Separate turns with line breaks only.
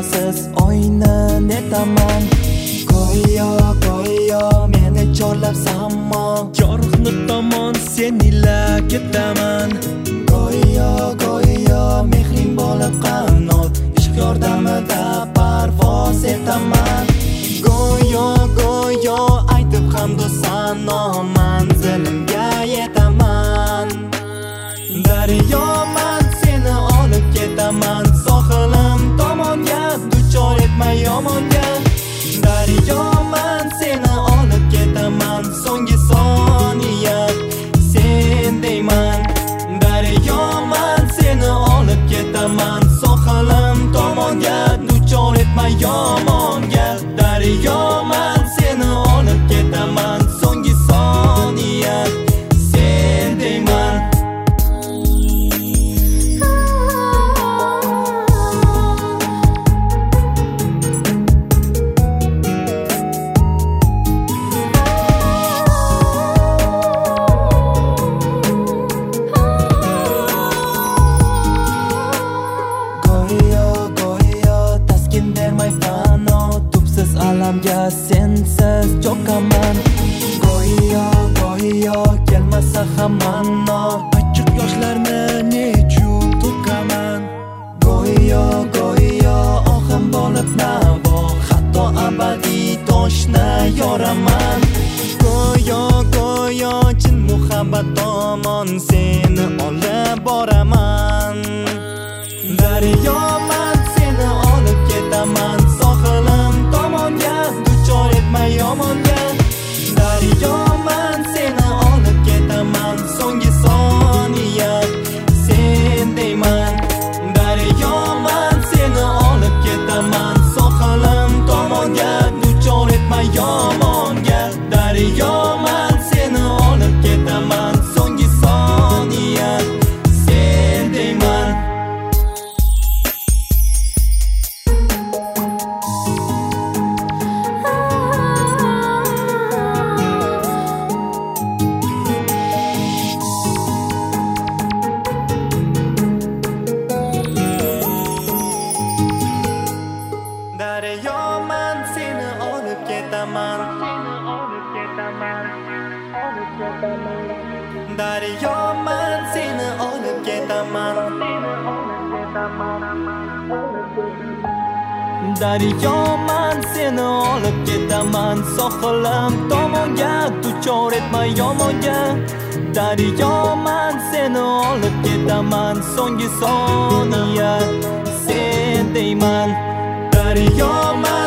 daryosiz oyni netaman. Go'yo meni chorlab sammo,
Yorug'ni tomon sen ila ketaman.
Go'yo mehring bo'lib qanot, ishq yordamida parvoz etaman. Go'yo aytib hamdu sano, manzilimga yetaman. Daryoman seni olib ketaman, sohilim tomonga, duchor etma yomonga. Daryoman seni olib ketaman, so'nggi soniya sen deyman. Daryoman seni olib ketaman, sohilim tomonga, duchor etma yomonga. Daryoman seni olib ketaman, so'nggi soniya sen deyman. Go'yo taskin bermay fano, tubsiz alamga sensiz cho'kaman. Go'yo kelmasa ham mano,
Achchiq yoshlarni nechun to'kaman.
Go'yo ohim bo'lib navo, hatto abadiy toshni yoraman. Go'yo chin muhabbat tomon seni olib boraman. Daryoman seni olib ketaman, sohilim tomonga, duchor etma yomonga. Daryoman seni olib ketaman, so'nggi soniya sen deyman. Daryoman seni olib ketaman, sohilim tomonga, duchor etma yomonga. Daryoman seni olib ketaman, so'nggi soniya sen deyman. Daryoman seni olib ketaman, Daryoman seni olib ketaman. Daryoman seni olib ketaman, sohilim tomonga, duchor etma yomonga. Daryoman seni olib ketaman, so'nggi soniya sen deyman. Daryoman